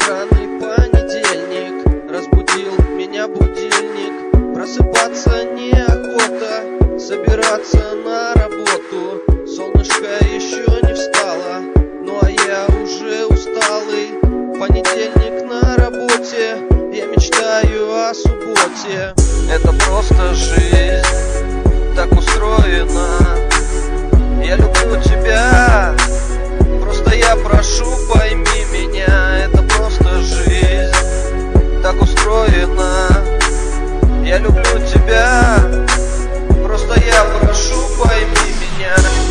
Сраный понедельник, разбудил меня будильник. Просыпаться неохота, собираться на работу. Солнышко еще не встало, ну а я уже усталый. Понедельник на работе, я мечтаю о субботе. Это просто жизнь, так устроена. Я люблю тебя, просто я прошу, пойми меня. Это просто жизнь, так устроена. Я люблю тебя, просто я прошу, пойми меня.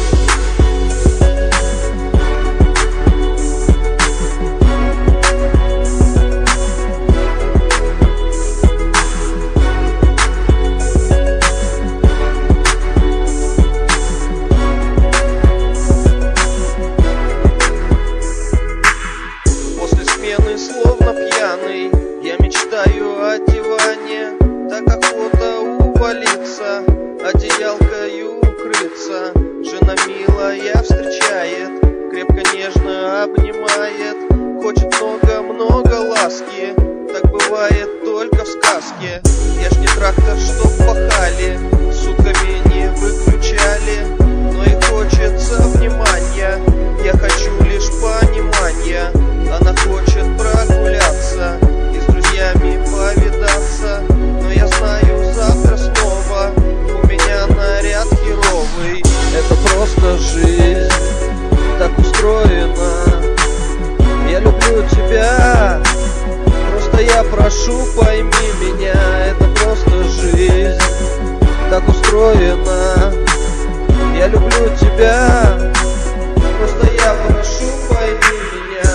Словно пьяный, я мечтаю о диване. Так охота увалиться, одеялкою укрыться. Жена милая встречает, крепко нежно обнимает. Хочет много-много ласки, так бывает только в сказке. Я ж не трактор, чтоб пахали, сутками не выключали. Но и хочется внимания, я хочу лишь понимания. Она хочет прогуляться и с друзьями повидаться. Но я знаю, завтра снова у меня наряд херовый. Это просто жизнь, так устроена. Я люблю тебя, просто я прошу, пойми меня. Это просто жизнь, так устроена. Я люблю тебя, просто я прошу, пойми меня.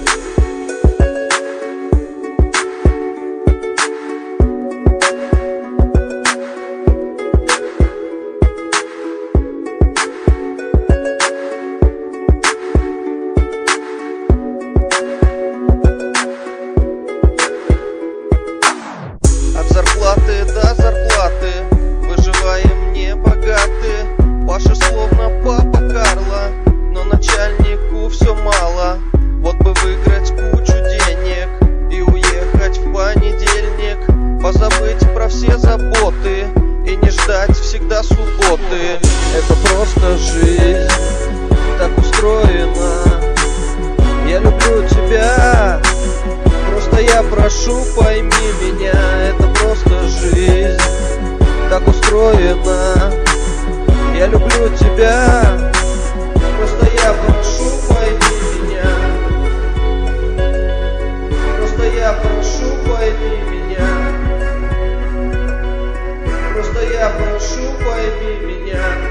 От зарплаты до зарплаты выживаем не богаты. Паша словно папа Карло, но начальнику все мало. Вот бы выиграть кучу денег и уехать в понедельник. Позабыть про все заботы и не ждать всегда субботы. Это просто жизнь, так устроена. Я люблю тебя, просто я прошу, пойми меня. Это просто жизнь, так устроена. Я люблю тебя, просто я прошу, пойми меня. Просто я прошу, пойми меня. Просто я прошу, пойми меня.